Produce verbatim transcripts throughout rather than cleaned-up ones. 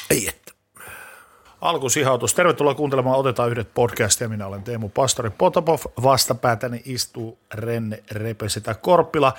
Ei että. Alkusihautus. Tervetuloa kuuntelemaan Otetaan yhdet podcastia. Minä olen Teemu Pastori Potapov. Vastapäätäni istuu Renne Repesetä Korppila.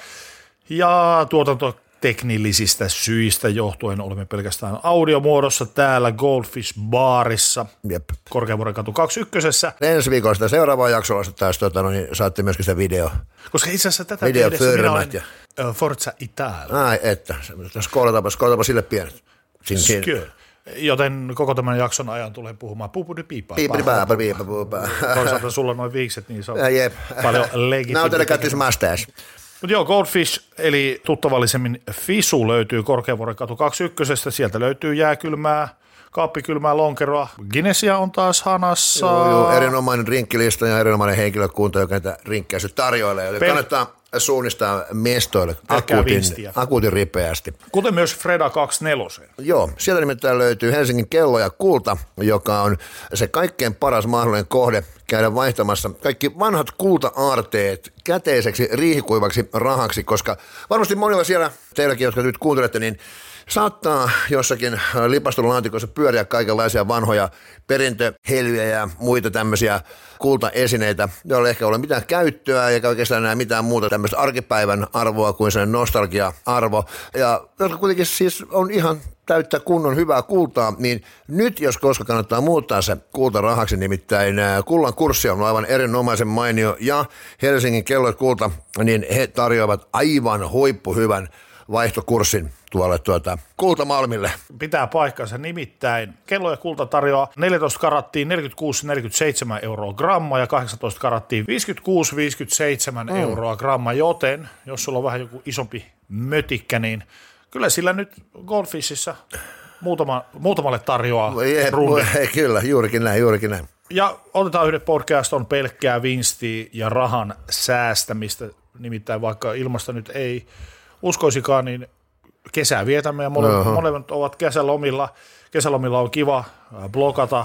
Ja tuotantoteknillisistä syistä johtuen olemme pelkästään audiomuodossa täällä Goldfish Barissa. Jep. Korkeavuoren katu kaksikymmentäyksi. Ensi viikolla sitä seuraavaa jaksolla taas tota, no, niin saatte myöskin sitä video. Koska itse asiassa tätä Videoförmät ja Forza Italia. Ai että, skoolataanpa, skoolataanpa sille pienet. Kyllä. Joten koko tämän jakson ajan tulee puhumaan puupudi piipaa. Piipuri pääpä, piipä, puupää. Toisaalta sulla on noin viikset, niin se on Jep. paljon legitiimiä. Now teille kattis mustache. Mutta joo, Goldfish, eli tuttavallisemmin Fisu löytyy Korkeavuoren katu kaksikymmentäyksi. Sieltä löytyy jääkylmää, kaappikylmää lonkeroa. Guinnessia on taas hanassa. Joo, joo, erinomainen rinkkilista ja erinomainen henkilökunta, joka näitä rinkkejä tarjoilee. Joten Pel- kannattaa suunnistaa mestoille akuutin, akuutin ripeästi. Kuten myös Freda kaksikymmentäneljä. Joo, sieltä nimittäin löytyy Helsingin kello ja kulta, joka on se kaikkein paras mahdollinen kohde käydä vaihtamassa kaikki vanhat kulta-aarteet käteiseksi riihikuivaksi rahaksi, koska varmasti monilla siellä, teilläkin, jotka nyt kuuntelette, niin saattaa jossakin lipastolaatikossa pyöriä kaikenlaisia vanhoja perintöhelyjä ja muita tämmöisiä kultaesineitä, joilla ehkä ole mitään käyttöä eikä oikeastaan enää mitään muuta tämmöistä arkipäivän arvoa kuin sen nostalgia-arvo. Ja jotka kuitenkin siis on ihan täyttä kunnon hyvää kultaa, niin nyt jos koska kannattaa muuttaa se kultarahaksi, nimittäin kullan kurssi on aivan erinomaisen mainio ja Helsingin kellot kulta, niin he tarjoavat aivan huippuhyvän vaihtokurssin tuolle tuota kultamalmille. Pitää paikkansa, nimittäin kello ja kulta tarjoaa neljätoista karattiin neljäkymmentäkuusi neljäkymmentäseitsemän euroa gramma ja kahdeksantoista karattiin viisikymmentäkuusi viisikymmentäseitsemän mm. euroa gramma, joten jos sulla on vähän joku isompi mötikkä, niin kyllä sillä nyt Goldfishissa muutama, muutamalle tarjoaa rundi. Kyllä, juurikin näin, juurikin näin. Ja Otetaan yhdet podcast on pelkkää vinstiä ja rahan säästämistä, nimittäin vaikka ilmasta nyt ei uskoisikaan, niin kesää vietämme ja molemmat, uh-huh. molemmat ovat kesälomilla. Kesälomilla on kiva blokata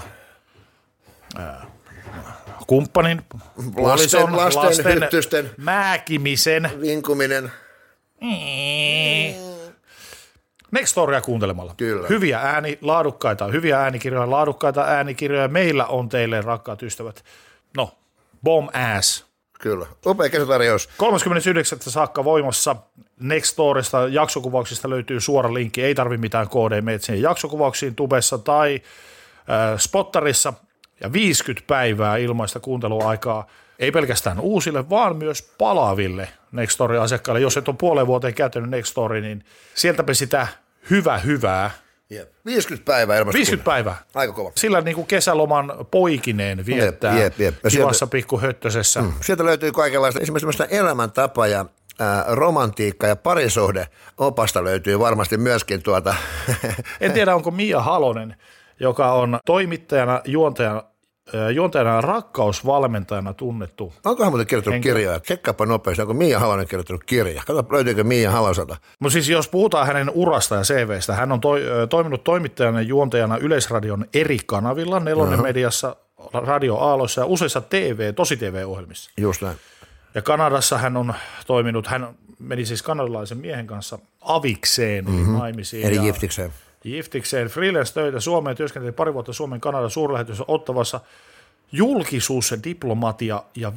äh, kumppanin, puolison, lasten, lasten, hyttysten, määkimisen, vinkuminen. Nextoria kuuntelemalla. Kyllä. Hyviä ääni, laadukkaita, hyviä äänikirjoja, laadukkaita äänikirjoja. Meillä on teille, rakkaat ystävät, no, bomb ass. Kyllä, upea kesätarjous. kolmaskymmenesyhdeksäs saakka voimassa Nextorista jaksokuvauksista löytyy suora linkki, ei tarvitse mitään koodeja, meet siihen jaksokuvauksiin Tubessa tai äh, Spottarissa ja viisikymmentä päivää ilmaista kuunteluaikaa, ei pelkästään uusille, vaan myös palaaville Nextorin asiakkaille. Jos et ole puoleen vuoteen käyttänyt Nextoria, niin sieltäpä sitä hyvä hyvää. Jep. viisikymmentä päivää ilmasta. viisikymmentä päivää. Aika kova. Sillä niin kuin kesäloman poikineen viettää jep, jep, jep. kivassa sieltä, pikkuhöttösessä. Mm, sieltä löytyy kaikenlaista, esimerkiksi elämäntapa ja ää, romantiikka ja parisuhde opasta löytyy varmasti myöskin tuota. En tiedä, onko Mia Halonen, joka on toimittajana, juontajana, juontajana ja rakkausvalmentajana tunnettu. Onkohan muuten kirjoittanut kirjoja? Tsekkaapa nopeasti, onko Mia Halonen kirjoittanut kirja? Katso, löytyykö Mia Haloselta. No siis jos puhutaan hänen urasta ja C V:stä, hän on toi, toiminut toimittajana ja juontajana Yleisradion eri kanavilla, Nelonen uh-huh. mediassa, Radio Aallossa ja useissa T V, tosi T V-ohjelmissa. Just näin. Ja Kanadassa hän on toiminut, hän meni siis kanadalaisen miehen kanssa avikseen, mm-hmm. eli naimisiin. Eli jiftikseen. Jiftikseen, freelance-töitä Suomeen, työskenteli pari vuotta Suomen Kanadan suurlähetystössä Ottavassa julkisuus, diplomatia ja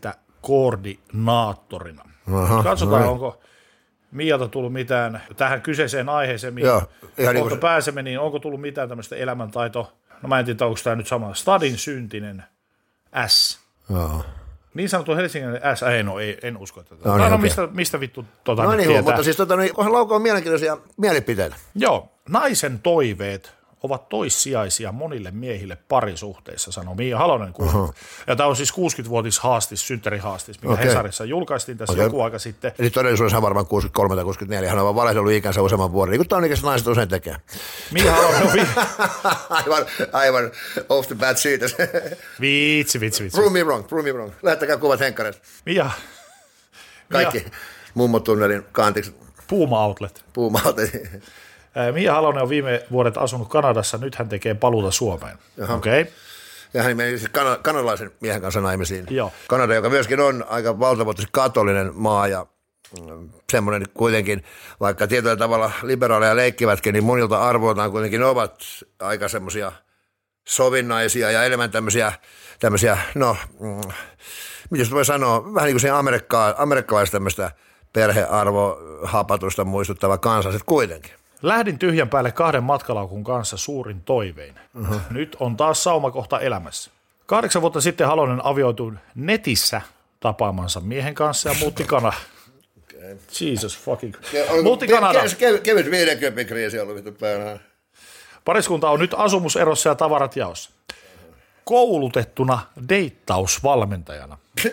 viestintäkoordinaattorina. Aha, katsotaan, no onko Mialta tullut mitään tähän kyseiseen aiheeseen, mihin kohta niin pääsemme, niin onko tullut mitään tämmöistä elämäntaito, no mä en tiedä, onko tämä nyt sama, stadin syntinen S. Joo. Niin sanottu Helsingin S, ei no, ei, en usko, että no, no, niin, no mistä, mistä vittu tota no, nyt niin, tietää. Mutta siis tota, niin, laukoon mielenkiintoisia mielipiteitä. Joo, naisen toiveet ovat toissijaisia monille miehille parisuhteissa, sanoo Mia Halonen. Uh-huh. Ja tämä on siis kuusikymmentävuotis haastis, synttärihaastis, mikä okay. Hesarissa julkaistiin tässä okay. joku aika sitten. Eli todellisuudessa varmaan kuusikymmentäkolme tai kuusikymmentäneljä, hän on vaan valehdellut ikänsä useamman vuoden, niin kuin taanikäiset naiset usein tekee. Mia Halonen on vi- aivan, aivan off the bat siitä. Vitsi, vitsi, vitsi. Prove me wrong, prove me wrong. Lähettäkää kuvat henkkareista. Mia. Kaikki mummotunnelin kantiksi. Puuma Outlet. Puuma Outlet. Mia Halonen on viime vuodet asunut Kanadassa, nyt hän tekee paluuta Suomeen. Okei. Okay. Ja hän meni siis kana- kanadalaisen miehen kanssa naimisiin. Joo. Kanada, joka myöskin on aika valtavuotisesti katolinen maa ja semmoinen kuitenkin, vaikka tietyllä tavalla liberaaleja leikkivätkin, niin monilta arvoiltaan kuitenkin ovat aika semmoisia sovinnaisia ja enemmän tämmöisiä, tämmöisiä no, mm, mitä voi sanoa, vähän niin kuin se amerikka, amerikkalaista tämmöistä perhearvohapatusta muistuttava kansalaiset kuitenkin. Lähdin tyhjän päälle kahden matkalaukun kanssa suurin toivein. Uh-huh. Nyt on taas saumakohta elämässä. Kahdeksan vuotta sitten Halonen avioitui netissä tapaamansa miehen kanssa ja muutti Kanadaan. Okay. Jesus fucking. Muutti Kanadaan. Ke- kevyt viidenkympin kriisi ollut vittu päällä. Pariskunta on nyt asumuserossa ja tavarat jaossa. Koulutettuna deittausvalmentajana.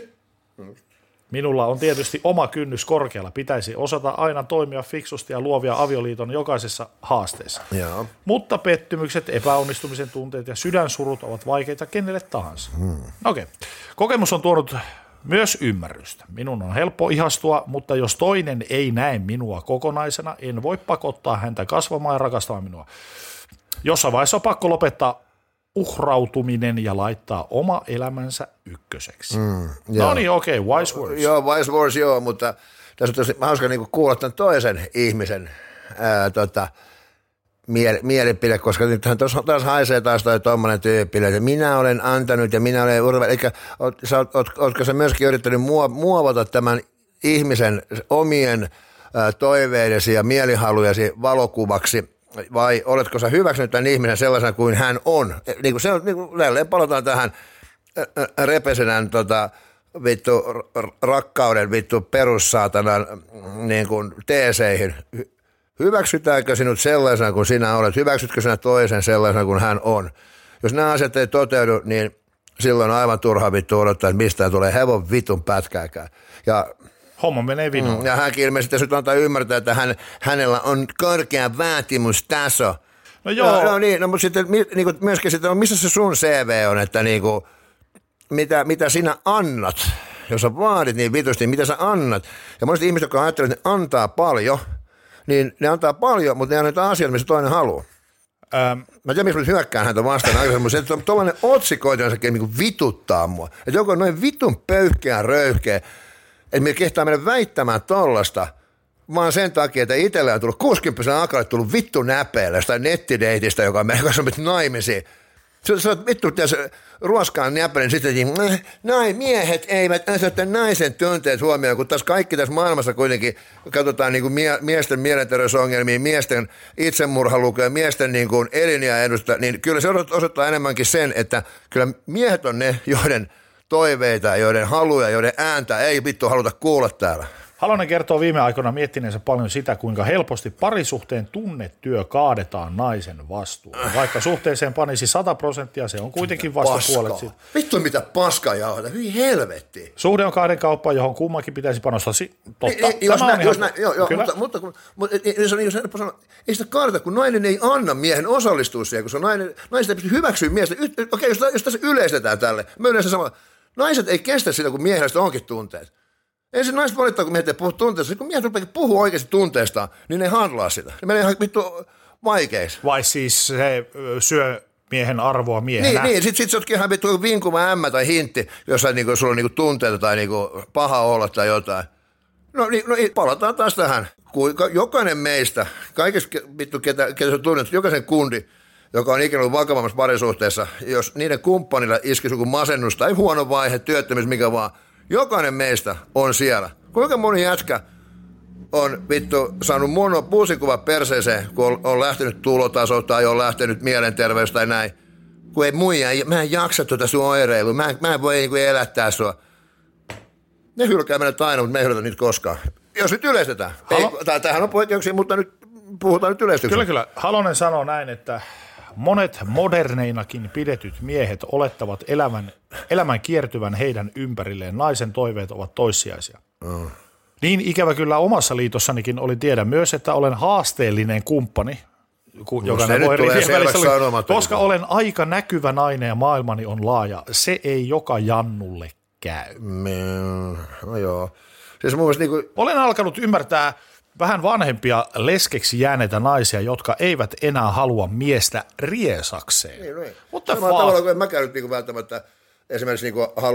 Minulla on tietysti oma kynnys korkealla. Pitäisi osata aina toimia fiksusti ja luovia avioliiton jokaisessa haasteessa. Jaa. Mutta pettymykset, epäonnistumisen tunteet ja sydänsurut ovat vaikeita kenelle tahansa. Hmm. Okei. Okay. Kokemus on tuonut myös ymmärrystä. Minun on helppo ihastua, mutta jos toinen ei näe minua kokonaisena, en voi pakottaa häntä kasvamaan ja rakastamaan minua. Jossain vaiheessa on pakko lopettaa uhrautuminen ja laittaa oma elämänsä ykköseksi. Mm, no niin, okei, okay, wise words. Joo, wise words, joo, mutta tässä on tosi hauska niin kuulla tämän toisen ihmisen ää, tota, miel, mielipide, koska nythän tuossa taas haisee taas toi tommoinen tyyppi, että minä olen antanut ja minä olen urve, eli oot, oot, oot, ootko sä myöskin yrittänyt muovata tämän ihmisen omien ää, toiveidesi ja mielihalujesi valokuvaksi, vai oletko sä hyväksynyt tämän ihmisen sellaisena kuin hän on? Niin kuin se on, niin kuin jälleen palataan tähän repesenän tota, vittu rakkauden vittu perussaatanan niin kuin teeseihin. Hyväksytäänkö sinut sellaisena kuin sinä olet? Hyväksytkö sinä toisen sellaisena kuin hän on? Jos nämä asiat ei toteudu, niin silloin on aivan turha vittu odottaa, että mistään tulee hevon vitun pätkääkään. Ja homma menee vinoon. Ja hänkin ilmeisesti nyt antaa ymmärtää, että hän, hänellä on korkea vaatimustaso. No joo. No, no niin, no, mutta sitten niin kuin myöskin sitten, no, missä se sun C V on, että niin kuin, mitä, mitä sinä annat, jos sä vaadit niin vitusti, niin mitä sä annat. Ja monesti ihmiset, jotka ajattelevat, että ne antaa paljon, niin ne antaa paljon, mutta ne annetaan asiat, missä toinen haluaa. Ähm. Mä tiedän, missä mä hyökkään häntä vastaan aikaisemmin, että tuollainen otsikoitu, joka niin kuin vituttaa mua. Että joku on noin vitun pöyhkeä, röyhkeä, että me kehtaa mennä väittämään tollasta, vaan sen takia, että itsellä on tullut kuusikymmentä akalle tullut vittu näpeillä jostain nettideitistä, joka on meidän kanssa naimisiin. Sä oot vittu tässä ruoskaan näpelin sitten, että näin miehet eivät asioita naisen tunteet huomioon, kun taas kaikki tässä maailmassa kuitenkin katsotaan niin kuin mie- miesten mielenterveysongelmia, miesten itsemurhalukuja, miesten niin kuin eliniä edusta, niin kyllä se osoittaa enemmänkin sen, että kyllä miehet on ne, joiden toiveita, joiden haluja, joiden ääntä ei vittu haluta kuulla täällä. Halonen kertoo viime aikoina miettineensä paljon sitä, kuinka helposti parisuhteen tunnetyö kaadetaan naisen vastuulle. Vaikka suhteeseen panisi sata prosenttia, se on kuitenkin vasta paskaa. Puolet siitä. Vittu mitä paskaa jauhata, hyi helvetti. Suhde on kahden kauppa, johon kummankin pitäisi panostaa. Si- Totta, ei, jos näin, jos näin, joo, joo, mutta, mutta, mutta, mutta se on niin helppo sanoa, ei sitä kaadeta, kun nainen ei anna miehen osallistua siihen, kun se on nainen, naiset ei pysty hyväksyä miestä. Okei, okay, jos, jos tässä yleistetään tälle, me yleensä samalla, naiset ei kestä sitä, kun miehellä onkin tunteet. Ensin naiset valittaa, kun miehet ei puhu tunteesta. Kun miehet rupeaa puhua oikeasti tunteestaan, niin ne handlaa sitä. Ne menee ihan vittu vaikeiksi. Vai siis se syö miehen arvoa miehenä? Niin, niin. sitten sit se onkin ihan vittu vinkuva ämmä tai hintti, jossa niinku, sulla on niinku tunteita tai niinku paha olla tai jotain. No niin, no, palataan taas tähän. Kuinka jokainen meistä, kaikessa vittu, ketä, ketä sä tunnet, jokaisen kundi, joka on ikinä ollut vakavammassa parisuhteessa, jos niiden kumppanilla iskisi joku masennus tai huono vaihe, työttömyys, mikä vaan, jokainen meistä on siellä. Kuinka moni jätkä on vittu saanut mono puusikuva perseeseen, kun on, on lähtenyt tulotaso tai on lähtenyt mielenterveys tai näin. Kun ei muija, mä en jaksa tuota sun oireilua, mä, mä en voi niin elättää sua. Ne hylkää mennä aina, mutta me ei hylkätä niitä koskaan. Jos nyt yleistetään. Halo- ei, tämähän on poikkeuksia, mutta nyt puhutaan nyt yleistyksellä. Kyllä, kyllä. Halonen sanoo näin, että monet moderneinakin pidetyt miehet olettavat elämän, elämän kiertyvän heidän ympärilleen. Naisen toiveet ovat toissijaisia. Mm. Niin ikävä kyllä omassa liitossanikin oli tiedä myös, että olen haasteellinen kumppani, joka ne voi oli, koska olen aika näkyvä nainen ja maailmani on laaja. Se ei joka jannulle käy. Mm, no joo. Siis mun niin kuin olen alkanut ymmärtää vähän vanhempia leskeksi jääneitä naisia, jotka eivät enää halua miestä riesakseen. Niin, niin. Mutta samalla tavalla kuin en mäkään nyt niin välttämättä esimerkiksi niin halua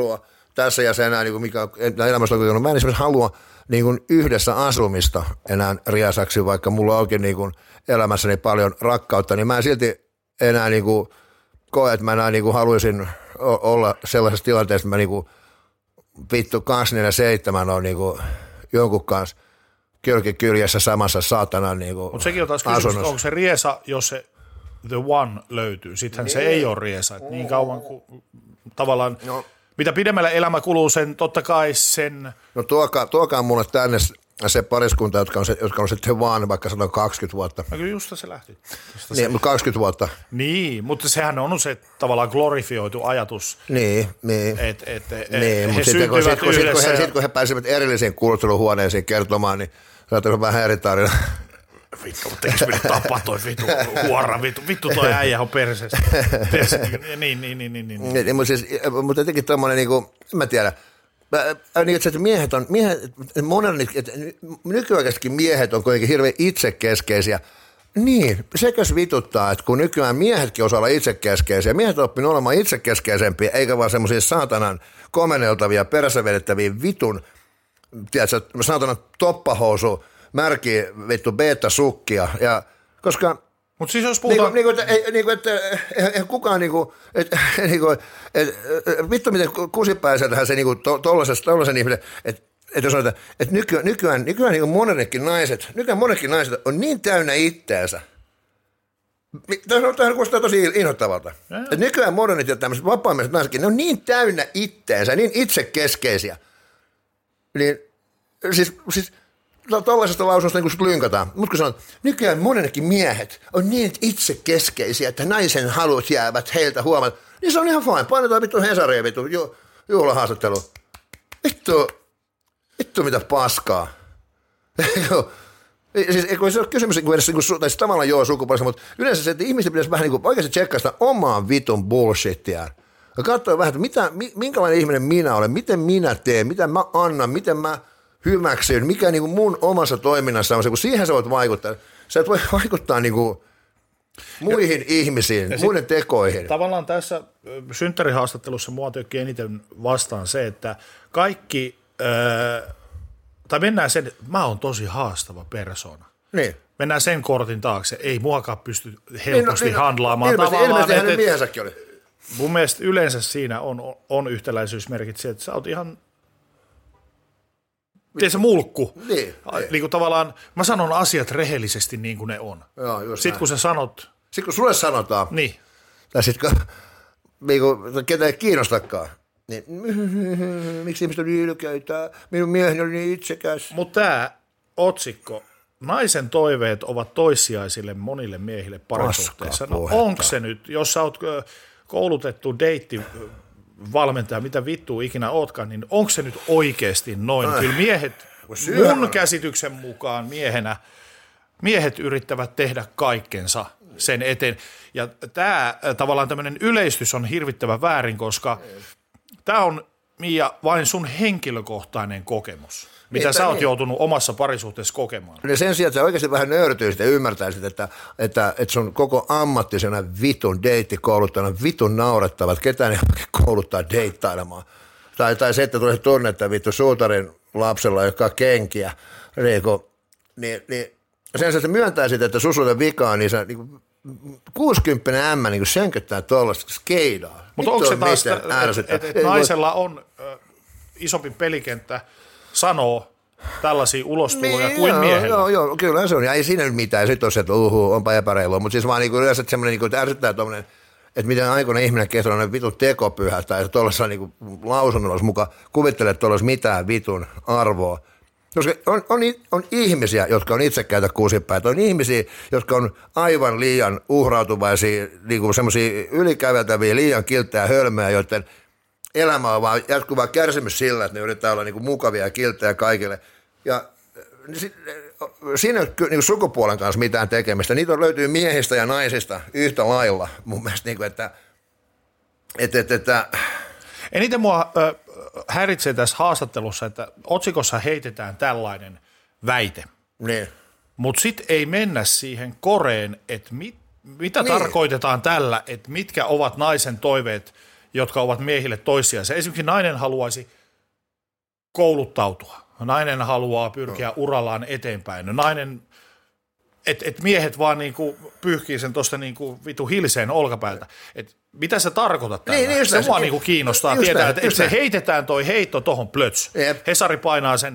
tässä ja se enää, niin kuin mikä on elämässä on, mä en esimerkiksi halua niin kuin yhdessä asumista enää riesaksi, vaikka mulla onkin niin kuin elämässäni paljon rakkautta, niin mä en silti enää niin kuin koe, että mä enää niin kuin haluaisin olla sellaisessa tilanteessa, että mä niin kuin vittu kaksikymmentäseitsemän on niin kuin jonkun kanssa kylkikyljessä samassa saatanan niin kuin Mutta sekin on taas kysymys, onko se riesa, jos se the one löytyy. Sittenhän niin. Se ei ole riesa. Et niin kauan kuin tavallaan, no. Mitä pidemmällä elämä kuluu, sen totta kai sen... No tuokaa, tuokaa mulle tänne se pariskunta, jotka on, se, jotka on sitten vaan vaikka sanotaan kaksikymmentä vuotta. No kyllä just se lähti. Just niin, mutta kaksikymmentä vuotta. Niin, mutta sehän on se tavallaan glorifioitu ajatus. Niin, niin. Et, et, et, niin, he mutta sitten kun, sit, kun, sit, kun, he, sit, kun he pääsivät erillisiin kuulusteluhuoneisiin kertomaan, niin se on vähän eri tarina. Vittu, mutta eikö minä tapaa toi vittu huora, vittu, vittu toi äijä on perseestä. Niin, niin, niin, niin, niin. niin mutta siis, mutta jotenkin tommoinen, niin kuin, en mä tiedä, niin, että miehet on, miehet, modernit, että nykyaikaisetkin miehet on kuitenkin hirveän itsekeskeisiä. Niin, sekäs vituttaa, että kun nykyään miehetkin osaa olla itsekeskeisiä, miehet on oppinut olemaan itsekeskeisempiä, eikä vaan semmoisia saatanan komeneltavia, perässä vedettäviä vitun, tiedätkö, saatanan toppahousu, märkiä vittu beta-sukkia, ja koska... Mutta siis jos puhutaan... Niin kuin, että, niin kuin, että eihän kukaan niinku, että, niin kuin, että vittu miten kusipäiseltähän se niinku tollaisen ihmisen, että, että jos sanotaan, että nykyään, nykyään, nykyään niin monetkin naiset, nykyään monetkin naiset on niin täynnä itteensä. Tämä kuulostaa tosi inhottavalta. Että nykyään modernit ja tämmöiset vapaammiset naisetkin, ne on niin täynnä itteensä, niin itsekeskeisiä. Niin, siis... siis tuollaisesta lausunnosta niin kuin lynkataan. Mutta kun sanon, nykyään monenkin miehet on niin itsekeskeisiä, että naisen halut jäävät heiltä huomatta, niin se on ihan fine. Painetaan vittu Hesariin vittu ju, juhlahaastattelu. Vittu, vittu mitä paskaa. Siis ei se ole kysymys niin edes, niin kuin, tai tavallaan joo sukupuolesta, mutta yleensä se, että ihmiset pitäisi vähän niin kuin oikeasti tsekkaa sitä omaa vitun bullshittiaan. Ja katsoa vähän, että mitä, minkälainen ihminen minä olen, miten minä teen, mitä mä annan, miten mä hyväksyn, mikä niin kuin mun omassa toiminnassa on se, kun siihen sä voit vaikuttaa. Sä et voi vaikuttaa niin kuin muihin ja, ihmisiin, ja muiden tekoihin. Tavallaan tässä synttärihaastattelussa mua työkki eniten vastaan se, että kaikki, äh, tai mennään sen, että mä oon tosi haastava persona. Niin. Mennään sen kortin taakse, ei muakaan pysty helposti niin, no, handlaamaan. Ilmeisesti, tavallaan, ilmeisesti hänen että, miehensäkin oli. Mun mielestä yleensä siinä on, on yhtäläisyysmerkit se, että sä oot ihan... Tiedätkö, mulkku. Niin, niin kuin tavallaan, mä sanon asiat rehellisesti niin kuin ne on. Joo, just sitten näin. kun sä sanot... Sitten kun sulle sanotaan. Niin. Tai sitten kun, niin kun ketä ei kiinnostakaan. Niin, miksi ihmiset on niin ylkeitä? Minun mieheni oli niin itsekäs. Mutta tämä otsikko, naisen toiveet ovat toissijaisille monille miehille parisuhteessa. No onko se nyt, jos sä oot koulutettu deitti... valmentaja, mitä vittua ikinä ootkaan, niin onko se nyt oikeasti noin? Äh, Kyllä miehet, mun käsityksen mukaan miehenä, miehet yrittävät tehdä kaikkensa sen eteen. Ja tämä tavallaan tämmöinen yleistys on hirvittävän väärin, koska tämä on, Mia, vain sun henkilökohtainen kokemus, mitä niin, sä oot niin. joutunut omassa parisuhteessa kokemaan. Ja sen sijaan, että sä oikeasti vähän nöyrtyisit ja ymmärtäisit, että, että, että sun koko ammattisena vitun deittikouluttajana vitun naurettavat, ketään ei kouluttaa deittailemaan. Tai, tai se, että tulee tunnetta vittu suutarin lapsella, joka on kenkiä, niin, kun, niin, niin sen sijaan, että myöntäisit, että susuuden vikaa, niin sä niin kuusikymppinen ämmä niin sönköttää tuollaista skeidaa. Mutta onko se taas, että et, et naisella on ö, isompi pelikenttä, sanoo tällaisia ulostuloja niin, kuin joo, miehellä. Joo, joo, kyllä se on. Ja ei siinä nyt mitään. Sitten on se, että uhu, onpa epäreilua. Mutta siis vaan niin kuin yleensä semmoinen, niin ärsyttää tuommoinen, että miten aikoina ihminen kehtaa on vitun tekopyhä tai tuollaisella niin lausunnolla mukaan kuvittelee, että tuolla mitään vitun arvoa. Koska on, on, on ihmisiä, jotka on itsekkäitä kuusipäitä. On ihmisiä, jotka on aivan liian uhrautuvaisia, niin kuin semmoisia ylikäveltäviä, liian kilttejä hölmöjä, joiden elämä on vaan jatkuvaa kärsimys sillä, että ne yrittää olla niin kuin mukavia ja kilttejä kaikille. Ja siinä ei ole niin sukupuolen kanssa mitään tekemistä. Niitä löytyy miehistä ja naisista yhtä lailla mun mielestä. Niin kuin, että, että, että, että... Eniten mua äh, häiritsee tässä haastattelussa, että otsikossa heitetään tällainen väite. Niin. Mutta sitten ei mennä siihen koreen, että mit, mitä niin. tarkoitetaan tällä, että mitkä ovat naisen toiveet jotka ovat miehille toissijaisia. Esimerkiksi nainen haluaisi kouluttautua. Nainen haluaa pyrkiä no. urallaan eteenpäin. No nainen, että et miehet vaan niinku pyyhkii sen tuosta niinku vitu hilseen olkapäältä. Et mitä sä tarkoitat tällä? Niin, se mua niinku kiinnostaa tietää, että et se heitetään toi heitto tohon plöts. Jep. Hesari painaa sen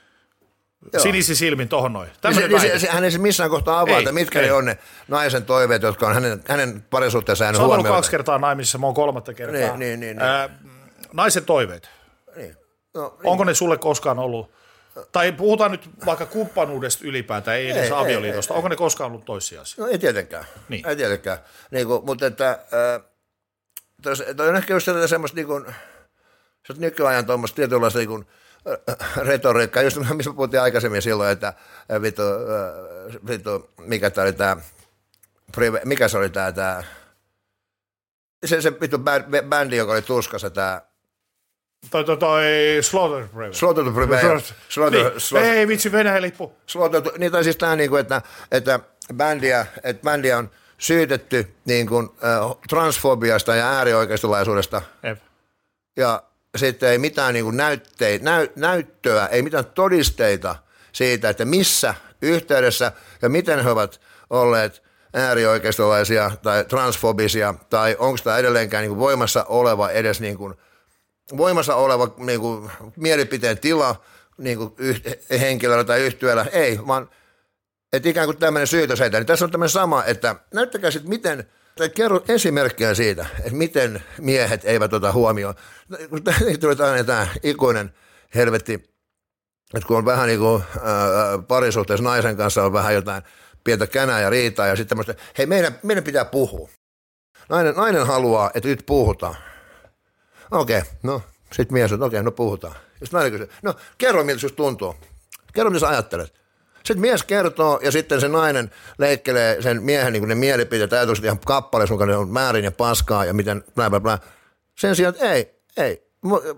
sinisi silmin tohon noin. Niin se, se, hän ei se missään kohtaa avaa, että mitkä ei. ne on ne naisen toiveet, jotka on hänen, hänen parisuhteensa hänen huomioon. Se on ollut kaksi kertaa naimisissa, mä oon kolmatta kertaa. Niin, niin, niin, Ää, naisen toiveet. Niin. No, Onko niin. ne sulle koskaan ollut, tai puhutaan nyt vaikka kumppanuudesta ylipäätään, ei edes ei, avioliitosta, ei, onko ne koskaan ollut toissijaisia? No ei tietenkään, niin. ei tietenkään. Niin kuin, mutta että, äh, toi on ehkä just semmoista niin kuin, nykyajan tuommoista tietynlaista niin kuin, retoriikkaa, just missä puhuttiin aikaisemmin silloin, että vittu, vittu mikä tämä oli tämä, mikä se oli tämä, tämä se, se vittu bändi, joka oli tuskassa, tämä Toi, toi, toi Slaughter to Prevail. Slaughter to Prevail. Niin. Ei vitsi, Venäjän lippu. Slaughter to, niin tai siis tämä, niin kuin, että, että, bändiä, että bändiä on syytetty niin kuin, äh, transfobiasta ja äärioikeistolaisuudesta. Jep. Ja sitten ei mitään niin kuin näyttei, näy, näyttöä, ei mitään todisteita siitä, että missä yhteydessä ja miten he ovat olleet äärioikeistolaisia tai transfobisia, tai onko tämä edelleenkään niin kuin voimassa oleva edes niin kuin, voimassa oleva niin kuin, mielipiteen tila niin kuin yh, henkilöllä tai yhtiöllä, ei, vaan että ikään kuin tämmöinen syytös heitä. Niin tässä on tämmöinen sama, että näyttäkää sitten miten, tai kerro esimerkkejä siitä, että miten miehet eivät ota huomioon. Tuli aina tämä ikuinen helvetti, että kun on vähän niin kuin ää, parisuhteessa naisen kanssa on vähän jotain pientä känää ja riitaa ja sitten tämmöistä, hei meidän, meidän pitää puhua. Nainen, nainen haluaa, että nyt puhutaan. Okei, okay, no sitten mies on, okei, okay, no puhutaan. Sitten nainen kysyy, no kerro miltä sinusta tuntuu. Kerro mitä sä ajattelet. Sitten mies kertoo ja sitten se nainen leikkelee sen miehen niin kuin ne mielipiteet, ajatukset ihan kappaleessa, mukaan ne on määrin ja paskaa ja miten blä blä blä. Sen sijaan, että ei, ei,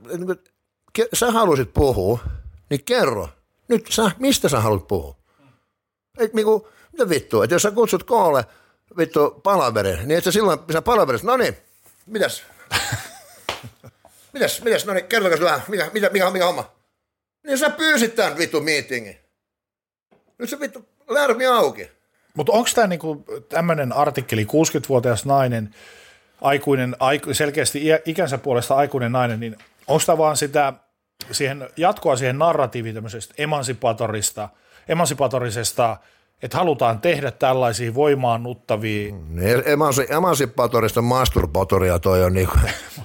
sä haluaisit puhua, niin kerro. Nyt sä, mistä sä haluat puhua? Et niinku, mitä vittua, että jos sä kutsut koolle vittu palaverin, niin et sä silloin sä palaverissa, no niin, mitäs? mitäs, mitäs, no niin, kertokas vähän, mikä, mikä, mikä, mikä homma? Niin sä pyysit tämän vittu meetingin. Nyt se vittu lärmi auki. Mutta onko tämä niinku tämmöinen artikkeli, kuusikymmentävuotias nainen, aikuinen, aiku, selkeästi ikänsä puolesta aikuinen nainen, niin onko tämä vaan sitä siihen, jatkoa siihen narratiiviin tämmöisestä emansipatorista, emansipaatorisesta, että halutaan tehdä tällaisia voimaannuttavia. Emansi, emansipatorista masturbaatoria toi on niinku,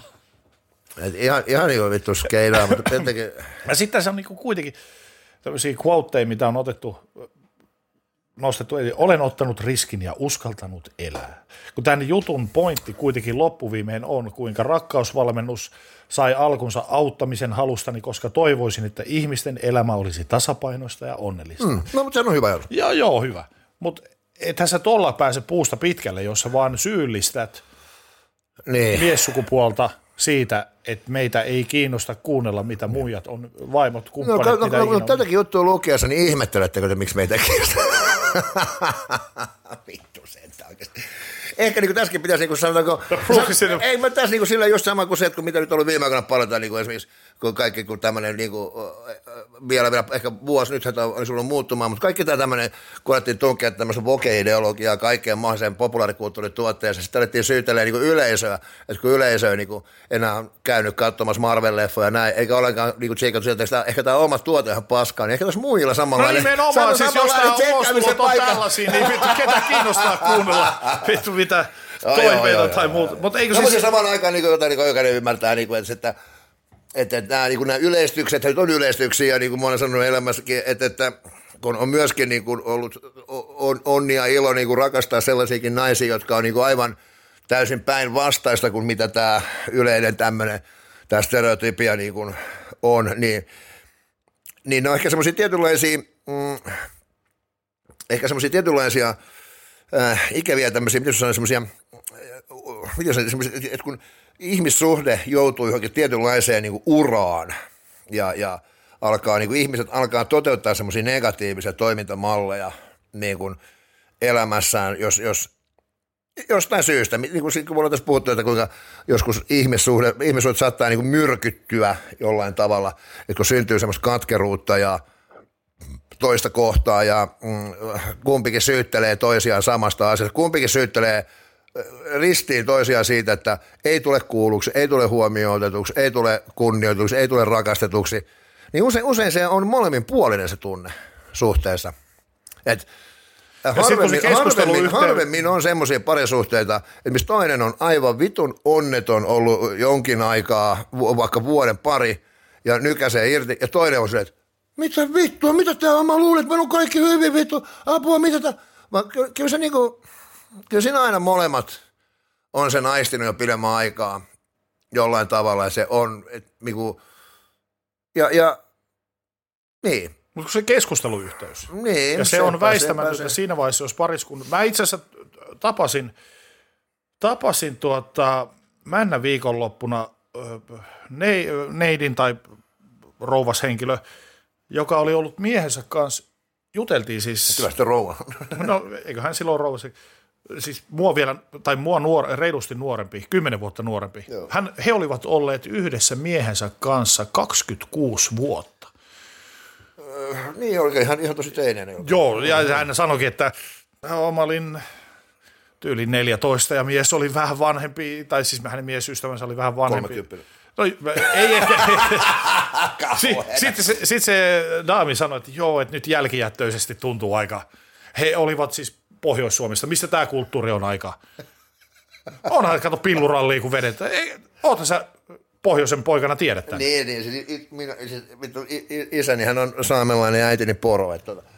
ihan, ihan niinku vittu skeilaa, mutta tietenkin. Ja sitten tässä on niinku kuitenkin tämmöisiä quoteja, mitä on otettu, nostettu, eli olen ottanut riskin ja uskaltanut elää. Kun tämän jutun pointti kuitenkin loppuviimeen on, kuinka rakkausvalmennus sai alkunsa auttamisen halustani, koska toivoisin, että ihmisten elämä olisi tasapainoista ja onnellista. Mm, no, mutta se on hyvä juttu. Joo, joo, hyvä. Mutta ethän sä tuolla pääse puusta pitkälle, jos sä vaan syyllistät niin miessukupuolta siitä, että meitä ei kiinnosta kuunnella, mitä muijat on, vaimot, kumppanit, no, mitä no, ikinä no, tätäkin juttua lukiessa, niin ihmettelettekö te, miksi meitä ei kiinnosta? Vittu sentään oikeasti. Ehkä niin kuin tässäkin pitäisi, niin kuin sanotaanko, sa- ei mä tässä niin kuin sillä just sama kuin se, että kun mitä nyt on ollut viime aikoina paljon, niin kuin esimerkiksi kun kaikki kun tämmöinen, niin kuin, vielä, vielä ehkä vuosi, nythän tämä olisi ollut muuttumaan, mutta kaikki tämä tämmöinen, kun alettiin tunkea tämmöisen woke-ideologiaa kaikkeen mahdolliseen populaarikulttuurituotteeseen, sitten alettiin syytellä niin kuin yleisöä, että kun yleisö ei niin kuin enää on käynyt katsomassa Marvel-leffoja ja näin, eikä ollenkaan niin tsiikattu sieltä, että ehkä tämä oma tuote ihan paskaa, niin ehkä tässä muilla samanlainen. No nimenomaan, siis jos tämä ulostulot on tällaisia, niin vittu, ketä kiinnostaa kuunnella, vittu mitä toiveita tai muuta. Mutta eikö no, siis samaan aikaan niin kuin, niin kuin jokainen ymmärtää, niin kuin, että, että, että, että nämä, niin kuin, nämä yleistykset, että on yleistyksiä, niin kuin mä olen sanonut elämässäkin, että, että kun on myöskin niin kuin, ollut on, onni ja ilo niin kuin, rakastaa sellaisiakin naisia, jotka on niin kuin, aivan täysin päinvastaista kuin mitä tämä yleinen tämmöinen, tämä stereotypia niin kuin, on, niin, niin ne on ehkä semmoisia tietynlaisia, mm, ehkä semmoisia tietynlaisia äh, ikäviä tämmöisiä, mitä se on semmoisia, että kun ihmissuhde joutuu johonkin tietynlaiseen niin kuin uraan ja, ja alkaa, niin kuin ihmiset alkaa toteuttaa semmoisia negatiivisia toimintamalleja niin kuin elämässään, jos, jos Jostain syystä, niin kuin, kun me ollaan tässä puhuttu, että kuinka joskus ihmissuhde, ihmissuhde saattaa niin kuin myrkyttyä jollain tavalla, että kun syntyy semmoista katkeruutta ja toista kohtaa ja mm, kumpikin syyttelee toisiaan samasta asiasta, kumpikin syyttelee ristiin toisiaan siitä, että ei tule kuulluksi, ei tule huomioon otetuksi, ei tule kunnioituksi, ei tule rakastetuksi, niin usein, usein se on molemmin puolinen se tunne suhteessa. Et harvemmin, harvemmin, harvemmin on semmoisia parisuhteita, että missä toinen on aivan vitun onneton ollut jonkin aikaa, vaikka vuoden pari, ja nykäisee irti, ja toinen on silleen, että mitä vittua, mitä tää on, mä luulen, että meillä on kaikki hyvin vittu, apua, mitä tää, vaan kyllä, kyllä se niinku, kyllä siinä aina molemmat on sen aistinut jo pidemmän aikaa jollain tavalla, ja se on, et, niinku, ja, ja, niin. Mutta se keskusteluyhteys. Niin, ja se sepä, on väistämätöntä sepä, siinä vaiheessa, jos pariskunta. Mä itse asiassa tapasin, tapasin tuota, männä viikonloppuna ne, neidin tai rouvashenkilö, joka oli ollut miehensä kanssa, juteltiin siis. Hyvästä rouva. No eiköhän silloin rouvas. Siis mua vielä, tai mua nuor, reilusti nuorempi, kymmenen vuotta nuorempi. Hän, he olivat olleet yhdessä miehensä kanssa kaksikymmentäkuusi vuotta. Niin, oikein ihan, ihan tosi teinen. Joo, ja hän sanoikin, että no, mä olin tyyli neljätoista ja mies oli vähän vanhempi, tai siis hänen miesystävänsä oli vähän vanhempi. kolmekymmentä. No, ei ehkä. Sitten se, sit se daami sanoi, että joo, että nyt jälkijättöisesti tuntuu aika. He olivat siis Pohjois-Suomesta. Mistä tämä kulttuuri on aika? Onhan, kato, pillurallia kun vedetään. Oothan sä pohjoisen poikana tiedät tämän. Niin, niin. Siis, it, minä, siis, vittu, isänihän on saamelainen ja äitini poro. Että, tuota.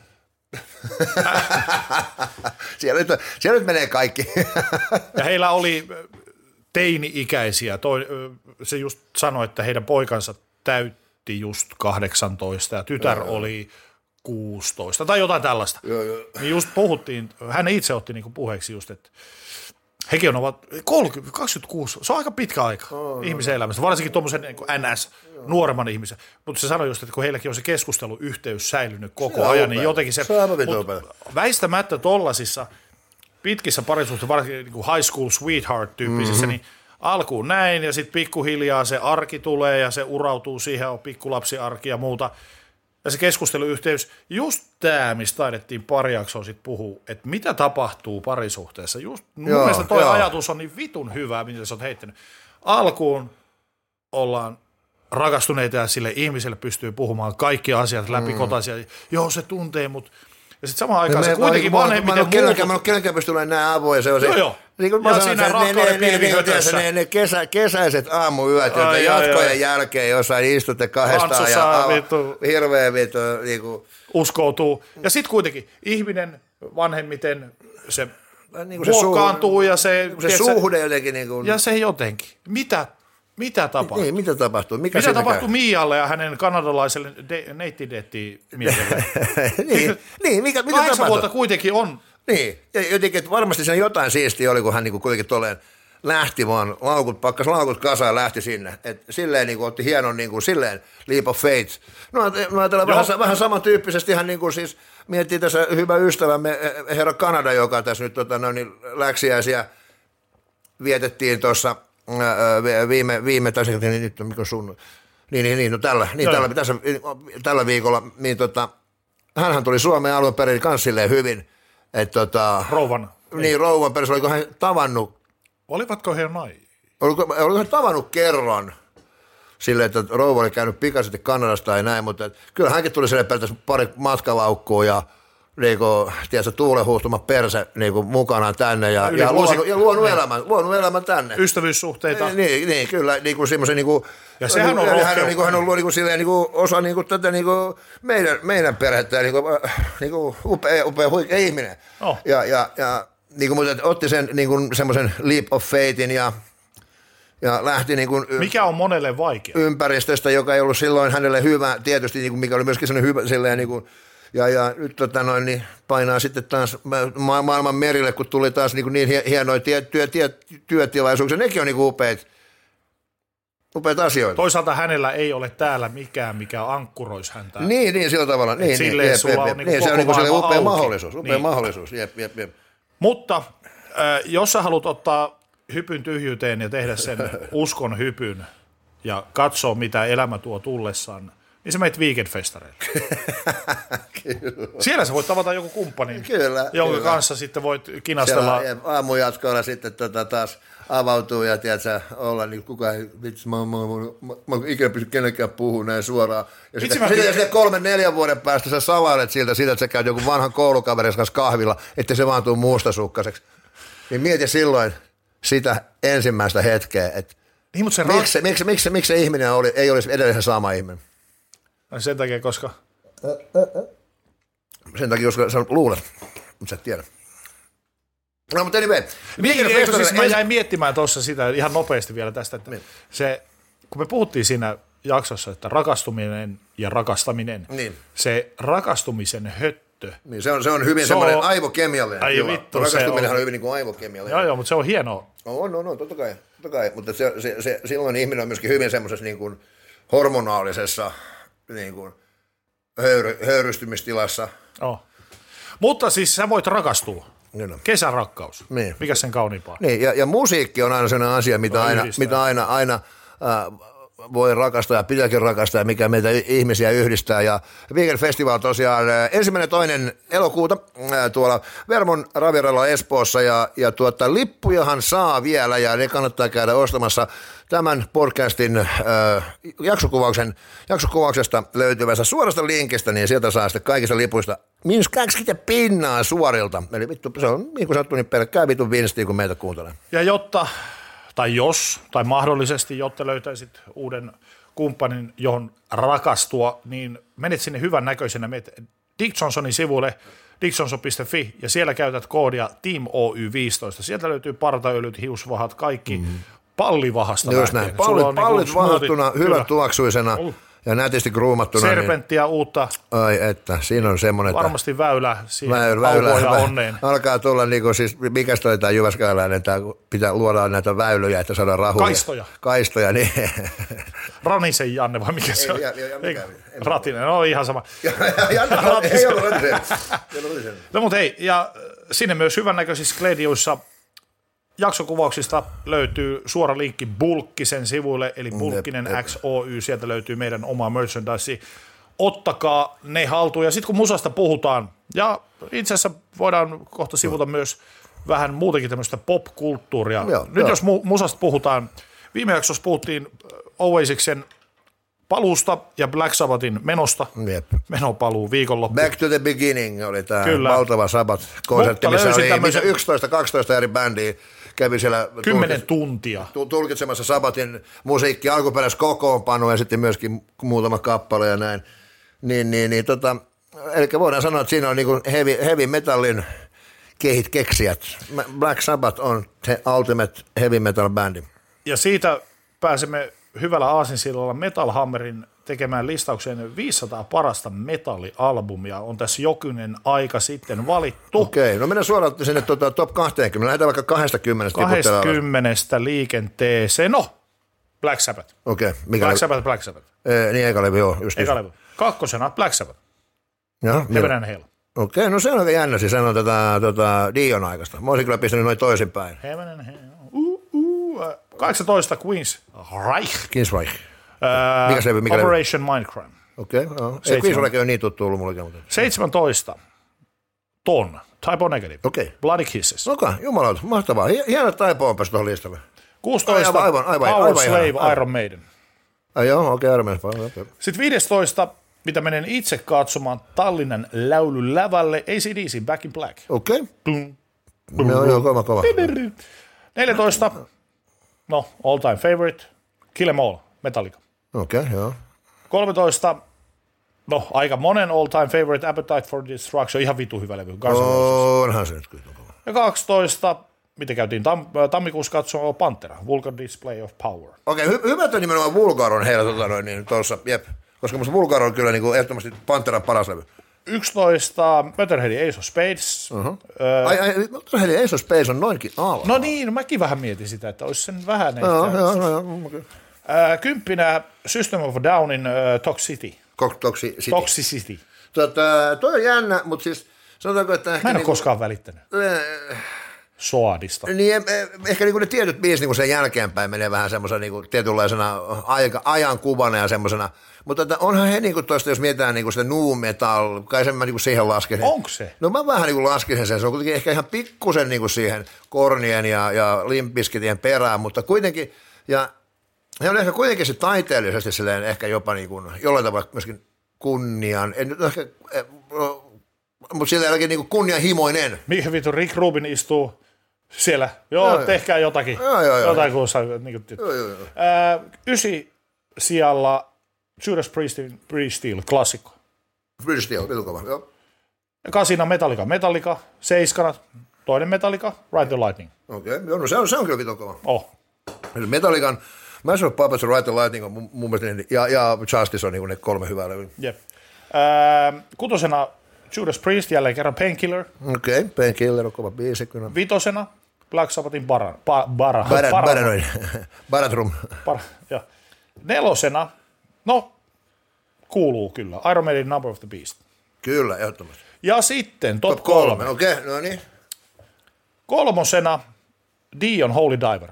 siellä, nyt, siellä nyt menee kaikki. Ja heillä oli teini-ikäisiä. Toi, se just sanoi, että heidän poikansa täytti just kahdeksantoista ja tytär joo, oli kuusitoista tai jotain tällaista. Joo, joo. Niin just puhuttiin, hän itse otti niinku puheeksi just, että hekin ovat kolmekymmentä, kaksikymmentäkuusi, se on aika pitkä aika oh, ihmisen no, elämästä, varsinkin tuommoisen niin N S, joo, nuoremman ihmisen. Mutta se sanoi just, että kun heilläkin on se keskusteluyhteys säilynyt koko se ajan, niin jotenkin se, se väistämättä tollasissa pitkissä parisuhteissa, varsinkin niin kuin high school sweetheart-tyyppisissä, mm-hmm, niin alkuun näin ja sitten pikkuhiljaa se arki tulee ja se urautuu siihen, on pikkulapsiarki ja muuta. Ja se keskusteluyhteys, just tämä, mistä taidettiin pari jaksoa sitten puhua, että mitä tapahtuu parisuhteessa. Just mun joo, mielestä toi joo, ajatus on niin vitun hyvä, mitä sä oot heittänyt. Alkuun ollaan rakastuneita ja sille ihmiselle pystyy puhumaan kaikki asiat läpi mm. kotaisia. Joo, se tuntee, mutta ja sitten samaan aikaan no, se kuitenkin vanhemmiten muutut. Mä en ole kenenkään pystynyt olemaan näin avoin. Se on se, joo, joo. Niin kuin mä sanoin, ne, ne, ne, ne, ne kesä, kesäiset aamuyöt, joita jatkojen ai, jälkeen jossain istutte kahdestaan ja vittu, hirveä vittu. Niin kuin. Uskoutuu. Ja sitten kuitenkin ihminen vanhemmiten se niin muokkaantuu ja se, se kesä, suhde jotenkin. Niin kuin. Ja se jotenkin. Mitä, mitä tapahtuu? Niin, mitä tapahtuu? Mikä mitä tapahtuu Mialle ja hänen kanadalaiselle de, neittideetti-miehelle? niin, niin, mikä, mitä Kahdeksan vuotta kuitenkin on. Niin, ja jotenkin, että varmasti sen jotain siistiä oli, kun hän niin kuitenkin tolleen lähti vaan, laukut, pakkas laukut kasaan ja lähti sinne. Että silleen niin kuin, otti hienon niin kuin, silleen leap of faith. No ajatellaan vähän, vähän samantyyppisesti, hän niin kuin, siis miettii tässä hyvä ystävämme herra Kanada, joka tässä nyt tota, no, niin, läksiäisiä vietettiin tuossa viime, viime tässä, niin nyt on mikä sun, niin, niin, niin, no tällä, niin, tällä, tässä, tällä viikolla, niin tota, hänhän tuli Suomeen alun perin kanssa silleen hyvin. Että tota, rouvan. Niin, rouvan perässä, oliko hän tavannut. Olivatko he nai? Oliko, oliko hän tavannut kerran silleen, että rouva oli käynyt pikaisesti Kanadasta tai näin, mutta kyllä hänkin tuli silleen pelkästään pari matkalaukkuun ja niinku, tiedätkö, tuulenhuuhtuma perse niinku, mukanaan tänne ja, ja, ja luonut, ja luonut, elämän, luonut elämän tänne. Ystävyyssuhteita. Niin, niin kyllä, niinku semmoisen niinku, ja sehän on rohkeutta. Hän, niinku, hän on ollut niinku, silleen, niinku, osa niinku, tätä niinku, meidän, meidän perhettä, niinku, niinku, upea, upea huikea ihminen. Oh. Ja, ja, ja niinku, mutta otti sen niinku, semmoisen leap of faithin ja ja lähti niin kuin mikä on monelle vaikea. Ympäristöstä, joka ei ollut silloin hänelle hyvä, tietysti niin kuin, mikä oli myöskin sellainen hyvä, silleen, niin kuin, ja, ja nyt tota noin, niin painaa sitten taas ma- maailman merille, kun tuli taas niin, niin hienoja tie, työ, tie, työtilaisuuksia, nekin on niin kuin upeat, upeat asioita. Toisaalta hänellä ei ole täällä mikään, mikä ankkuroisi häntä. Niin, niin sillä tavalla. Niin, silleen niin, sulla jep, on jep, niin niin, se on niin kuin upea auki. mahdollisuus, upea niin. mahdollisuus, jep, jep, jep. Mutta jos sä haluat ottaa hypyn tyhjyyteen ja tehdä sen uskon hypyn ja katsoa, mitä elämä tuo tullessaan, niin sä menet Weekend-festareille. Siellä sä voit tavata joku kumppani, kyllä, jonka kyllä. kanssa sitten voit kinastella. Aamujatkoilla sitten tota taas avautuu ja tiedätkö, olla niin kukaan ei, vitsi, mä, mä, mä, mä, mä, mä ikinä pysty kenenkään puhumaan näin suoraan. Ja sitten mä... sitten kolmen, neljän vuoden päästä sä savailet siltä, siitä, että sä käyt joku vanhan koulukaverin kanssa kahvilla, että se vaan tuu mustasukkaseksi. Niin mieti silloin sitä ensimmäistä hetkeä, että niin, se miksi, ra- miksi, miksi, miksi se ihminen oli, ei olisi edelleen se sama ihminen? Sen takia, koska... Sen takia, koska sä luulet, mutta sä et tiedä. No, mutta anyway. Niin, eikö, siis mä jäin miettimään tuossa sitä ihan nopeasti vielä tästä, että niin. se, kun me puhuttiin siinä jaksossa, että rakastuminen ja rakastaminen, niin. se rakastumisen höttö. Niin, se, on, se on hyvin se semmoinen on, aivokemiallinen. Ai vittu, rakastuminen on hyvin niin kuin aivokemiallinen. Joo, joo, mutta se on hienoa. No, on, on, on, totta kai. Totta kai. Mutta se, se, se, silloin ihminen on myöskin hyvin semmoisessa niin kuin hormonaalisessa niin kuin höyry, höyrystymistilassa. Oh. Mutta siis sä voit rakastua. Niin. Kesärakkaus. Niin. Mikä sen kauniimpaa? Niin, ja, ja musiikki on aina sellainen asia, mitä no, aina, mitä aina, aina äh, voi rakastaa ja pitääkin rakastaa, ja mikä meitä ihmisiä yhdistää. Ja Weekend Festival tosiaan äh, ensimmäinen toinen elokuuta äh, tuolla Vermon Raviralla Espoossa, ja, ja tuota, lippujahan saa vielä, ja ne kannattaa käydä ostamassa tämän podcastin äh, jaksokuvauksen, jaksokuvauksesta löytyvästä suorasta linkistä, niin sieltä saa sitten kaikista lipuista miinus kaksikymmentä pinnaa suorilta. Eli vittu, se on niin kuin sattu, niin pelkkää vitun vinstiin, kun meitä kuuntelee. Ja jotta, tai jos, tai mahdollisesti, jotta löytäisit uuden kumppanin, johon rakastua, niin menet sinne hyvän näköisenä, menet Dick Johnsonin sivuille, dick johnson piste fi, ja siellä käytät koodia Team O Y viisitoista. Sieltä löytyy partaöljyt, hiusvahat, kaikki. Mm. Pallivahasta just näin. Pallit, on pallit niin vahattuna, hyvän tuoksuisena uh. ja nätisti kruumattuna. Serpenttiä niin, uutta. Ai että, siinä on semmoinen. Varmasti väylä siihen väylä, väylä, ja onneen. Alkaa tulla niin kuin siis, mikäs toi tämä jyväskyläläinen, tämä pitää luoda näitä väylyjä, että saadaan rahuja. Kaistoja. Kaistoja, niin. Ranisen Janne vai mikä se on? Ei, ei, ei, Ratinen, no ihan sama. Janne, ei ollut Ratisen. No mutta hei, ja sinne myös hyvännäköisissä Glediuissa jaksokuvauksista löytyy suora linkki Bulkkisen sivuille, eli Bulkkinen X O Y, sieltä löytyy meidän oma merchandise. Ottakaa ne haltuun, ja sitten kun musasta puhutaan, ja itse asiassa voidaan kohta sivuta myös vähän muutakin tämmöistä pop-kulttuuria. Joo, Nyt jo. jos mu- musasta puhutaan, viime jaksossa puhuttiin Oasisin paluusta ja Black Sabbathin menosta. Jep. Menopaluu viikonloppu. Back to the beginning oli tämä valtava Sabbath-konsertti, missä oli tämmöisen... yksitoista kaksitoista eri bändiä. Kävi siellä kymmenen tuntia tulkitsemassa Sabbathin musiikki, alkuperäis kokoonpano ja sitten myöskin muutama kappale ja näin. Niin, niin, niin, tota, eli voidaan sanoa, että siinä on niin kuin heavy, heavy metallin kehit keksijät. Black Sabbath on the ultimate heavy metal bändi. Ja siitä pääsemme hyvällä aasinsillalla Metal Hammerin tekemään listaukseen viisisataa parasta metallialbumia. On tässä jokunen aika sitten valittu. Okei, no mennään suoraan sinne tuota, top kaksikymmentä. Lähdetään vaikka kaksikymmentä. kaksikymmentä liikenteeseen. No, Black Sabbath. Okei. Black oli... Sabbath, Black Sabbath. Ee, niin, eka levy, joo. Just eka levy. Kakkosena Black Sabbath. Ja, Heaven and Hell. Okei, no se on aika jännä. Siis se on tätä, tota, Dion aikaista. Mä olisin kyllä pistänyt noin toisinpäin. Heaven and Hell. Uh, uh. kahdeksantoista Queen's Reich. Queen's Reich. Uh, mikä se, mikä Operation levy? Mindcrime. Okei, okay, no. Ei Queen's Reich ole niin tuttu ollut mullekin. seitsemäntoista Ton. Type O Negative. Okei. Okay. Bloody Kisses. Okei, okay, jumalauta, mahtavaa. Hieno Type O pääsi tuohon listalle. kuusitoista Aivan, aivan, Power aivan, Slave, aivan. Iron Maiden. Ai joo, okei, okay, Iron Maiden. Okay. Sitten viidestoista mitä menen itse katsomaan Tallinnan laulun lavalle, A C D C, Back in Black. Okei. Okay. Joo, joo, kova, kova. neljätoista No, all time favorite, Kill 'Em All, Metallica. Okei, okay, joo. kolmetoista No, aika monen all time favorite, Appetite for Destruction, ihan vitu hyvä levy. Onhan se nyt kyllä. Ja kaksitoista mitä käytiin tam- tammikuussa katsoa, Pantera, Vulgar Display of Power. Okei, okay, hy- hyvä, että nimenomaan Vulgar on heillä tota noin niin tuossa, jep. Koska musta Vulgar on kyllä niin ehdottomasti Panteran paras levy. yksitoista Motorheadin Ace of Spades. Uh-huh. Öö, ai, ai, Motorheadin Ace of Spades on noinkin alhaalla. No niin, no mäkin vähän mietin sitä, että olisi sen vähän. Joo, joo, joo, joo, okay. Öö, kymppinä System of a Downin uh, Toxicity. Toxicity. Toxicity. Tota, toi on jännä, mutta siis sanotaanko, että... Mä en ole niinku, koskaan välittänyt. Äh, Soadista. Niin, ehkä niinku ne tietyt biisit niinku sen jälkeenpäin menee vähän semmoisena niinku tietynlaisena aika, ajankuvana ja semmoisena, mutta että onhan he niinku tuosta, jos mietitään niinku sitä nu metal, kai sen mä niinku siihen lasken. Onko se? No mä vähän niinku laskin sen, se on kuitenkin ehkä ihan pikkusen niinku siihen Kornien ja, ja Limp Bizkitien perään, mutta kuitenkin, ja he on ehkä kuitenkin se taiteellisesti silleen ehkä jopa niinku, jollain tavalla myöskin kunnian, en nyt ehkä, mutta sillä jälkeen niinku kunnianhimoinen. Mikä vittu, Rick Rubin istuu siellä, joo, joo tehkää jotakin, joo, joo, joo. jotain kun sä, niin kuin, joo, joo, joo. Ää, ysi sijalla Judas Priestin Priestil klassikko. Priestil, vilkova, joo. Kasina Metallica, Metallica, seiskana, toinen Metallica, Ride the Lightning. Okei, okay. no se on, se on kyllä vitokova. Oh. Metallican, Master of Puppets ja Ride the Lightning on mun, mun mielestä, ja, ja Justice on niin ne kolme hyvää levyä. Jep. Ää, kutosena Judas Priest, jälleen kerran Painkiller. Okei, okay, Painkiller on kova biisi kyllä. Vitosena Black Sabbathin Baran. Ba, bara, Baran, Baran, Baratrum. Bar, ja. Nelosena, no, kuuluu kyllä, Iron Maiden Number of the Beast. Kyllä, ehdottomasti. Ja sitten top, top kolme. kolme. Okei, okay, no niin. Kolmosena Dion Holy Diver.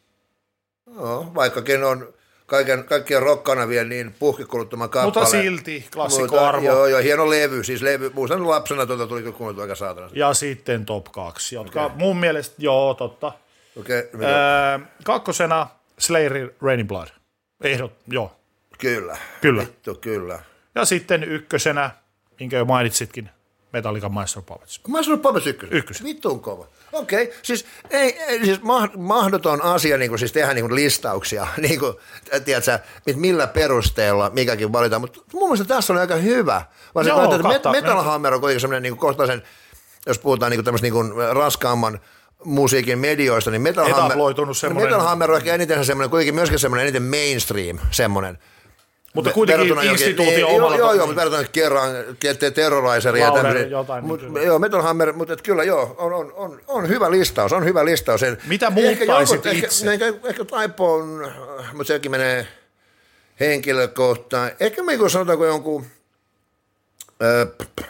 No, vaikkakin on kaiken, kaikkien rock-kanavien niin puhkikuluttoman kappale. Mutta silti klassikkoarvo. Joo, joo, hieno levy. Siis levy, muistan lapsena tuota tuli kyllä kuunneltu aika saatana. Ja sitten top kaksi, jotka okay. mun mielestä, joo, totta. Okei. Okay, öö, kakkosena Slayerin Raining Blood. Ehdot, joo. Kyllä. Kyllä. Vittu, kyllä. Ja sitten ykkösenä, minkä jo mainitsitkin, Metallica Master of Puppets. Master of Puppets ykkösen? Ykkösen. Vittuun kova. Okei, okay. siis, ei, ei, siis mahdoton asia niin kuin, siis tehdä niin kuin listauksia, niin kuin, tiedätkö, millä perusteella mikäkin valitaan, mutta mun mielestä tässä on aika hyvä. Vaan Joo, että kattaa. Metal Hammer on kuitenkin semmoinen niin kohtaisen, jos puhutaan niin tämmöistä niin raskaamman musiikin medioista, niin Metal Hammer, semmoinen... Metal Hammer on ehkä eniten semmoinen, kuitenkin myöskin semmoinen eniten mainstream semmoinen. Mutta kuitenkin instituutio omalla. Joo, joo, joo, mutta verrattuna kerran Terrorizeria ja tämmöisiä. Joo, Metal Hammer, mutta kyllä joo, on, on, on, on hyvä listaus, on hyvä listaus. Mitä muuttaisit ehkä, itse? Ehkä, ehkä, ehkä Taipo on, mutta sekin menee henkilökohtaan. Ehkä me kun sanotaanko jonkun, äh,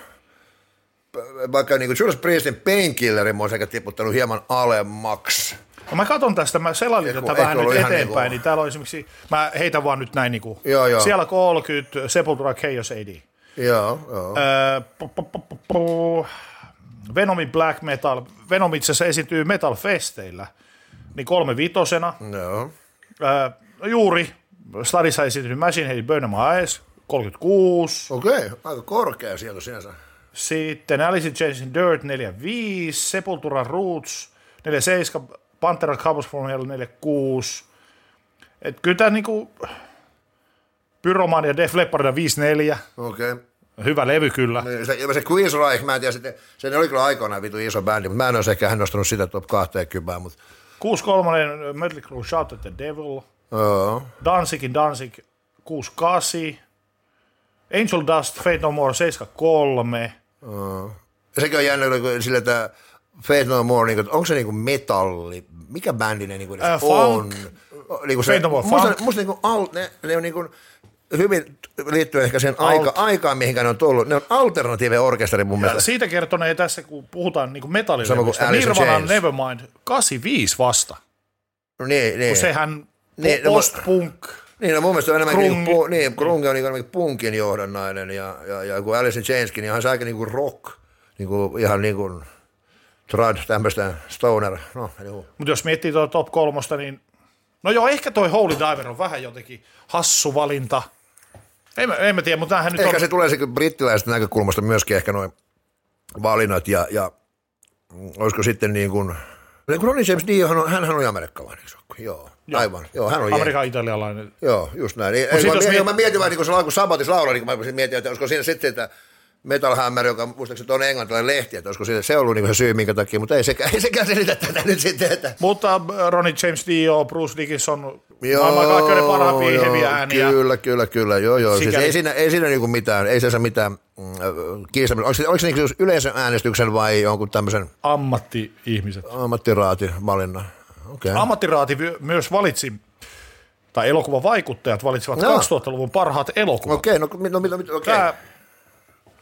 vaikka niin kuin Judas Priestin Painkillerin mä oon sekä tiputtanut hieman alemmaksi. No mä katson tästä, mä selailin Eiku, tätä vähän nyt eteenpäin, niinku... niin täällä on esimerkiksi, mä heitän vaan nyt näin niinku, joo, joo. siellä kolmekymmentä, Sepultura Chaos A D. Joo, joo. Öö, pu, pu, pu, pu, pu. Venomin Black Metal, Venom itse asiassa esiintyy Metal Festeillä, niin kolme vitosena. Joo. Öö, juuri, Stadissa esiintynyt Machine Head Burn My Eyes, kolmekymmentäkuusi. Okei, aika korkea sieltä sinänsä. Sitten Alice in Chains in Dirt, neljäkymmentäviisi, Sepultura Roots, neljäkymmentäseitsemän, Pantera Cowboys from Hell neljäkymmentäkuusi. Et kyllä tämä niinku Pyromania ja Def Leppard viisikymmentäneljä. Okei. Okay. Hyvä levy kyllä. Se, se Queensryche, mä en tiedä, sitten, se oli kyllä aikoinaan vitu iso bändi, mutta mä en olisi ehkä hän nostanut sitä top kaksikymmentä. Mutta... kuusikymmentäkolme Mötley Crüe Shout at the Devil. Joo. Danzigin Danzig kuusikymmentäkahdeksan. Angel Dust Fate No More seitsemänkymmentäkolme. Joo. Sekin on jännä sillä, että Fate No More, niin kuin, onko se niin kuin metalli? Mikä bändi ne niin kuin äh, on? Niin Fate No More musta, Funk. musta niin kuin, al, ne, ne on niin kuin, hyvin liittyen ehkä siihen aika, aikaan, mihinkä ne on tullut. Ne on alternatiivinen orkesteri mun mielestä. Siitä kertonee tässä, kun puhutaan niin Alice metallilevistä. in Nirvana Chains. Nevermind kahdeksankymmentäviisi vasta. No niin, niin. Kun sehän Niin, po- post-punk. Niin, no mun mielestä on enemmän Grunge. niin, pu, niin, grunge on niin kuin punkin johdannainen ja, ja, ja kun Alice in Chainskin, niin ihan se aika niin kuin rock, niin kuin, ihan niin kuin trad, tämmöistä stoner, no anywho. Mutta jos miettii tuo top kolmosta, niin no joo, ehkä toi Holy Diver on vähän jotenkin hassu valinta. En, en mä tiedä, mutta tämähän nyt Ehkä on... se tulee se brittiläisestä näkökulmasta myöskin ehkä noin valinnat ja, ja olisiko sitten niin kuin, kun Ronnie James Dio, hän on, hänhän on amerikkalainen, joo, joo, aivan, joo, hän on Amerikan italialainen. Joo, just näin. Ei, sit mä, jos mietin, miet... mä mietin vaan, niin kun se kun Sabbatis laulaa, niin mä mietin, että olisiko siinä sitten, että Metal Hammer, joka muistaakseni on englantilainen lehti, että olisiko siinä se ollut niin se syy, minkä takia, mutta ei sekään, ei sekään selitä tätä nyt sitten. Että... Mutta Ronnie James Dio, Bruce Dickinson, maailman kaikkeuden parhaimpia heviä ääniä. Kyllä, kyllä, kyllä, joo, joo. Siis ei siinä, ei siinä niinku mitään, ei se mitään mm, kiistämistä. Oliko se, oliko se niinku yleisöäänestyksen vai jonkun tämmöisen Ammatti-ihmiset. ammattiraati valinnan? Okay. Ammattiraati myös valitsi, tai elokuvavaikuttajat valitsivat no. kaksituhattaluvun parhaat elokuvat. Okei, okay, no, no, no, no okei. Okay.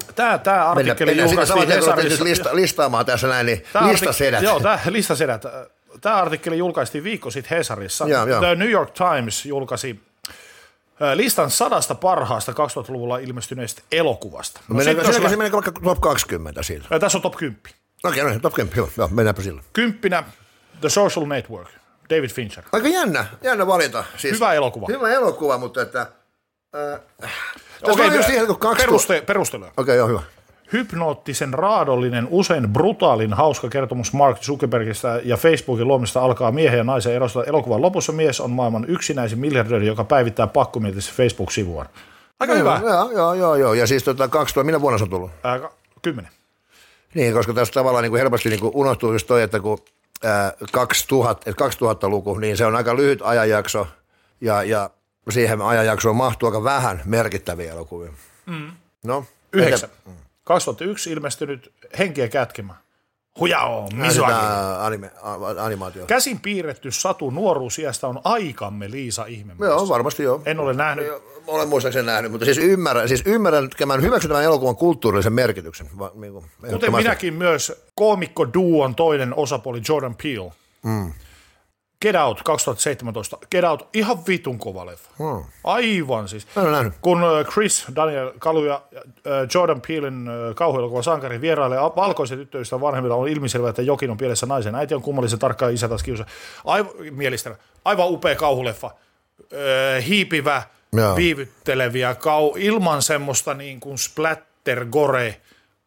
Tämä, tämä artikkeli mennään, julkaistiin mennään Hesarissa. Lista, listaamaan tässä näin, niin tämä listasedät. Joo, tämä listasedät. Tämä artikkeli julkaistiin viikko sitten Hesarissa. Ja, ja. The New York Times julkaisi listan sadasta parhaasta kaksituhattaluvulla ilmestyneestä elokuvasta. No, no mennäänkö se mennäänkö vaikka top kaksikymmentä sillä? Ja tässä on top kymmenen. Okei, okay, no, top kymmenen, joo, joo, mennäänpä sillä. Kymppinä The Social Network, David Fincher. Aika jännä, jännä valinta. Siis, hyvä elokuva. Hyvä elokuva, mutta että... Äh, Okei, okay, okay, peruste, perusteluja. Okei, okay, joo, hyvä. Hypnoottisen raadollinen, usein brutaalin hauska kertomus Mark Zuckerbergista ja Facebookin luomista alkaa miehen ja naisen erosta. Elokuvan lopussa mies on maailman yksinäisin miljardööri, joka päivittää pakkomielisesti Facebook-sivuaan. Aika joo, hyvä. Joo, joo, joo, joo. Ja siis tota, kaksituhatta, minä vuonna se on tullut? Ää, kymmenen. Niin, koska tässä tavallaan niin kuin helposti niin kuin unohtuu just toi, että kun ää, kaksituhatta, että kaksituhattaluku, niin se on aika lyhyt ajanjakso ja, ja siihen ajanjaksoon mahtuu aika vähän merkittäviä elokuvia. Mm. No, Yhdeksän. Entä? kaksituhattayksi ilmestynyt Henkiä kätkemä. Hujao, Mizaki. Anime, animaatio. Käsin piirretty Satu nuoruusiästä on aikamme Liisa Ihmemies. Joo, varmasti joo. En ole nähnyt. Olen muistaakseni nähnyt, mutta siis ymmärrän, siis ymmärrän, että mä hyväksyn tämän elokuvan kulttuurillisen merkityksen. Va, niin kuin, Kuten minäkin myös koomikko-duon toinen osapuoli Jordan Peele. Mm. Get Out kaksituhattaseitsemäntoista. Get Out, ihan vitun kova leffa. Hmm. Aivan siis. Kun Chris, Daniel Kalu ja Jordan Peelen kauhuelokuva sankari vierailee valkoisen tyttöystä vanhemmilla, on ilmiselvää, että jokin on pielessä naisen. Äiti on kummallisen tarkkaan, isä taas kiusa. Aivan mielistävä. Aivan upea kauhuleffa. Hiipivä, Joo. viivytteleviä, kau, ilman semmoista niin kuin splatter gore.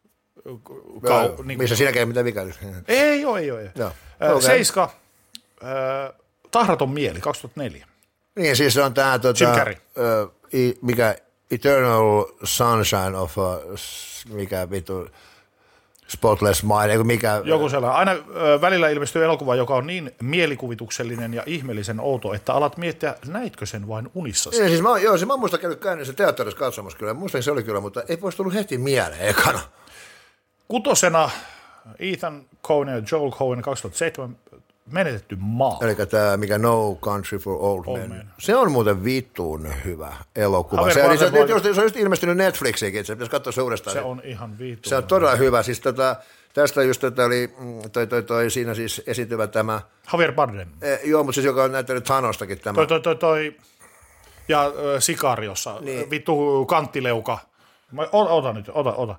Kau, Joo, niin missä siinäkään ei mitään vikäilystä. Ei ole, ei ole. Ei. Okay. Seiska. Äh, Tahraton mieli, kaksituhattaneljä. Niin, siis se on tämä, tota, Jim Carrey. Uh, i, mikä Eternal Sunshine of a, mikä vitu, Spotless Mind, mikä... Joku sellainen. Aina ö, välillä ilmestyy elokuva, joka on niin mielikuvituksellinen ja ihmeellisen outo, että alat miettiä, näitkö sen vain unissasi? Niin, siis mä, joo, siis mä muistan käynyt käynnissä teatterissa katsomassa kyllä, muistan se oli kyllä, mutta ei pois tullut heti mieleen ekana. Kutosena Ethan Coen ja Joel Coen kaksituhattaseitsemän Menetetty maa. Eli tämä, mikä No Country for Old, Old Men. Men. Se on muuten vittuun hyvä elokuva. Se, se, se, se, se on just ilmestynyt Netflixiinkin, se pitäisi katsoa se uudestaan. Se on ihan vittuun. Se on todella hyvä. hyvä. Siis tota, tästä just tota oli, toi, toi, toi, siinä siis esiintyvä tämä... Javier Bardem. Eh, joo, mutta siis joka on näyttänyt Thanostakin tämä. Toi, toi, toi, toi ja äh, Sikariossa, niin. Vittu kanttileuka. Ota, ota nyt, ota, ota.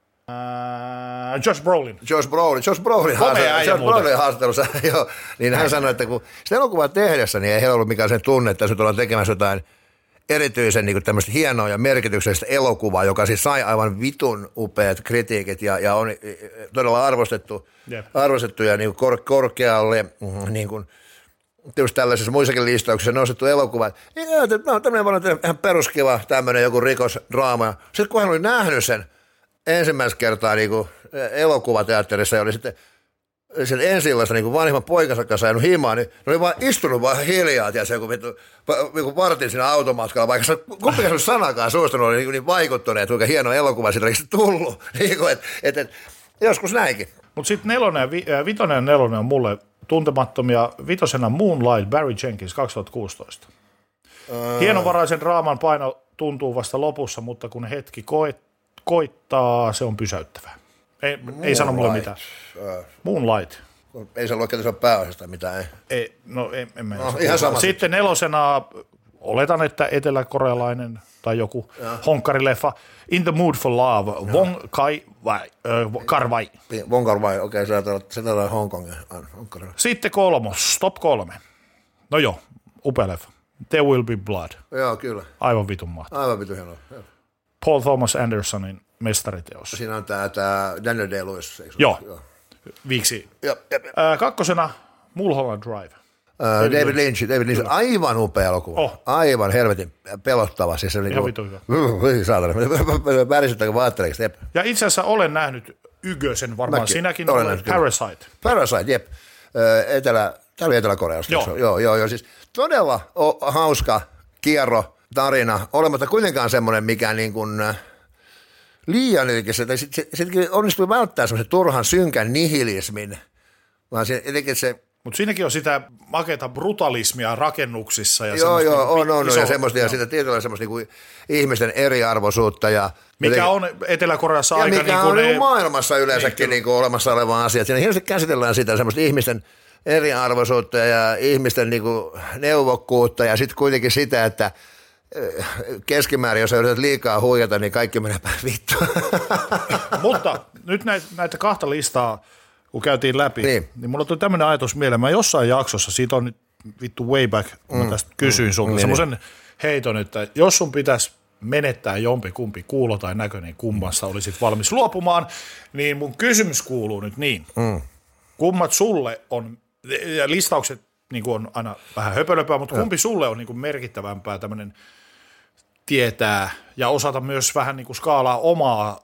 Uh, Josh Brolin. Josh Brolin. Josh Brolin haastattelussa, joo. Niin hän sanoi, että kun sitä elokuvaa tehdessä, niin ei heillä ollut mikään sen tunne, että nyt ollaan tekemässä jotain erityisen niin tämmöistä hienoa ja merkityksellistä elokuvaa, joka siis sai aivan vitun upeat kritiikit ja, ja on todella arvostettu, yep. arvostettu ja niin kor, korkealle niin kuin, just tällaisissa muissakin listauksissa nostettu elokuva. No, tämmöinen vaan ihan peruskiva tämmöinen joku rikosdraama. Sitten kun hän oli nähnyt sen, ensimmäistä kertaa niin kuin elokuvateatterissa ja oli sitten sen ensi-illassa niin vanhimman poikansa kanssa ajanut himaan, niin ne oli vaan istunut vaan hiljaa, tiedätkö, joku, joku vartin siinä automatkalla, vaikka kumpikaan se olisi sanakaan suostunut, oli niin, niin vaikuttuneet, kuinka hieno elokuva siitä olisi tullut. Niin kuin, et, et, et, joskus näinkin. Mutta sitten nelonen ja vi, äh, vitonen ja nelonen on mulle tuntemattomia. Vitosena Moonlight, Barry Jenkins, kaksituhattakuusitoista. Uh. Hienovaraisen raaman paino tuntuu vasta lopussa, mutta kun hetki koet, koittaa, se on pysäyttävää. Ei, ei sano mulle mitään. Uh. Moonlight. Ei se luokka, että se on pääosasta mitään. Ei. Ei, no en, en mene. No, ihan sama. Sitten nelosena, oletan, että eteläkorealainen tai joku ja. honkkarileffa, In the Mood for Love, ja. Wong Kai vai, äh, Kar-wai. Wong Kar-wai, okei, okay, se on Hong Kongin. Sitten kolmos, top kolme. No joo, upea leffa. There Will Be Blood. Joo, kyllä. Aivan vitun mahtavaa. Aivan vitun hienoa. Paul Thomas Andersonin mestariteos. Siinä on tämä, tämä Daniel Day-Lewis, eikö? Joo, joo. Viiksi. Joo, jep, jep. Äh, kakkosena Mulholland Drive. Uh, David, David Lynch, David Lynch, aivan upea elokuva, oh. aivan helvetin pelottava. Siis ihan niinku, vitun hyvä. Saatana, värisyttäkö vaattelee. Ja itse asiassa olen nähnyt Ygösen varmaan, Mäkin. sinäkin olen nähnyt. Parasite. Parasite, jep. Etelä, tämä oli Etelä-Koreasta. Joo. joo, joo, joo. Siis todella hauska kierro tarina, olematta kuitenkaan semmoinen, mikä niin kuin liian ylkissä. Sitten se, se onnistui välttämään semmoisen turhan synkän nihilismin, vaan se, etenkin se Mutta siinäkin on sitä makeata brutalismia rakennuksissa. Ja joo, joo, niinku on, on, iso, ja semmoista, joo. ja sitä tietyllä semmoista niinku ihmisten eriarvoisuutta. Ja mikä jotenkin, on Etelä-Koreassa ja aika... mikä niinku on ne, niin maailmassa yleensäkin niin kuin olemassa oleva asia. Siinä hienosti käsitellään sitä semmoista ihmisten eriarvoisuutta ja ihmisten niin kuin neuvokkuutta ja sitten kuitenkin sitä, että keskimäärin, jos yrität liikaa huijata, niin kaikki menee päin vittua. Mutta nyt näitä, näitä kahta listaa, kun käytiin läpi, niin, niin mulla tuli tämmöinen ajatus mieleen. Mä jossain jaksossa, siitä on nyt vittu way back, kun mä tästä kysyin mm, sulta niin, semmoisen heiton, että jos sun pitäisi menettää jompikumpi kuulo tai näköinen kummasta olisit valmis luopumaan, niin mun kysymys kuuluu nyt niin. Mm. Kummat sulle on, ja listaukset niin kuin on aina vähän höpölöpää, mutta kumpi sulle on niin kuin merkittävämpää tämmöinen tietää ja osata myös vähän niin kuin skaalaa omaa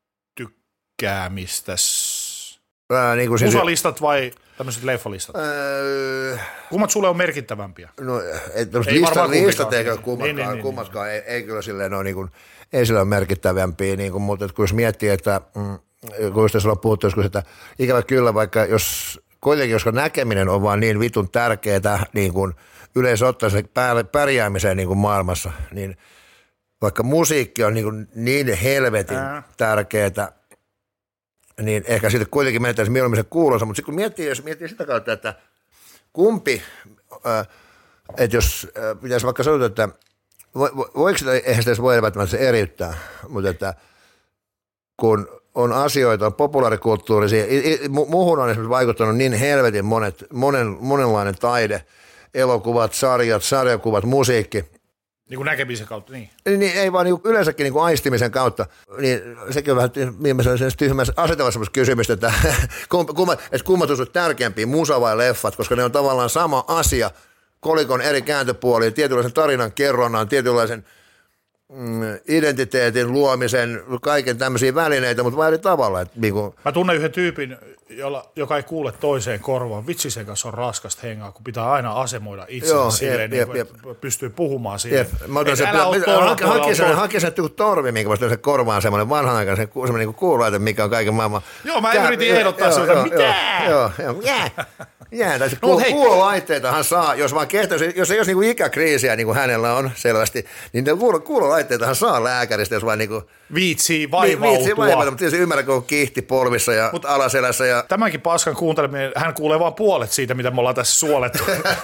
tykkäämistäsi? Ää, niin kuin siis musalistat vai tämmöiset leffalistat? Öö, Kummat sulle on merkittävämpiä? No, et, ei listat, listat eikä kummatkaan, niin, niin, kummatkaan niin, ei, ei kyllä silleen ole, niin kuin, ei sillä ole merkittävämpiä, niin kuin, mutta kun jos miettii, että mm, kun just tässä on puhuttu joskus, että ikävä kyllä, vaikka jos kuitenkin, koska näkeminen on vaan niin vitun tärkeää niin kuin yleensä ottaa se pärjäämiseen niin kuin maailmassa, niin vaikka musiikki on niin, kuin niin helvetin Ää. tärkeää, niin ehkä sitten kuitenkin menettäisi mieluummin se kuulonsa, mutta kun miettii, jos miettii sitä kautta, että kumpi, äh, että jos äh, pitäisi vaikka sanoa, että vo, vo, voiko sitä, eihän sitä voi välttämättä se eriyttää, mutta että kun on asioita, on populaarikulttuurisia, muuhun on esimerkiksi vaikuttanut niin helvetin monet, monen, monenlainen taide, elokuvat, sarjat, sarjakuvat, musiikki. Niin kuin näkemisen kautta, niin. Niin ei vaan niin yleensäkin niin kuin aistimisen kautta, niin sekin on vähän viimeisessä tyhmässä asetavassa kysymystä, että kummat, että kummat on tärkeämpiä, musa vai leffat, koska ne on tavallaan sama asia, kolikon eri kääntöpuolia, tietynlaisen tarinan kerronnan, tietynlaisen mm, identiteetin luomisen, kaiken tämmöisiä välineitä, mutta vaan eri tavalla. Että niin kuin mä tunnen yhden tyypin, jolla, joka ei kuule toiseen korvaan. Vitsi, sen kanssa on raskasta hengaa, kun pitää aina asemoida itsensä silleen, jep, niin, jep, jep. pystyy puhumaan siihen. Mä otan sen, hakee sen, hakee sen torvi, minkä vasta se korvaan semmoinen vanhanaikainen, semmoinen niin kuululaite, mikä on kaiken maailman. Joo, mä yritin ehdottaa sinulta, mitä? Joo, joo, jää. Jää, tai kuulolaitteitahan saa, jos vaan kehtoisi, jos ei olisi niinku ikäkriisiä, niin kuin hänellä on selvästi, niin kuulolaitteitahan saa lääkäristä, jos vaan niinku viitsii vaivautua. Viitsii vaivautua, mutta tietysti ymmärrän, kun on kihti polvissa ja Mut, alaselässä. Ja tämänkin paskan kuunteleminen, hän kuulee vain puolet siitä, mitä me ollaan tässä suolettu.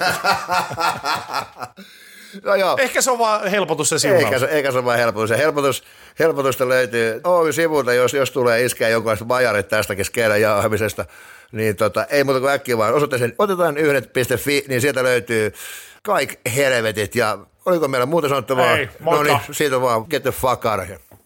No joo. Ehkä se on vaan helpotus se siunaus. Eikä, eikä se on vaan helpotus. Se helpotus, helpotusta löytyy Oy-sivulta, jos, jos tulee iskeä jonkinlaista bajarit tästäkin skeelän jauhamisesta, niin tota, ei muuta kuin äkkiä vaan osoitteeseen, otetaan yhdet piste fi, niin sieltä löytyy kaikki helvetit ja oliko meillä muuta sanottavaa? Ei, moikka. No niin, siitä on vaan get the fuck out of here.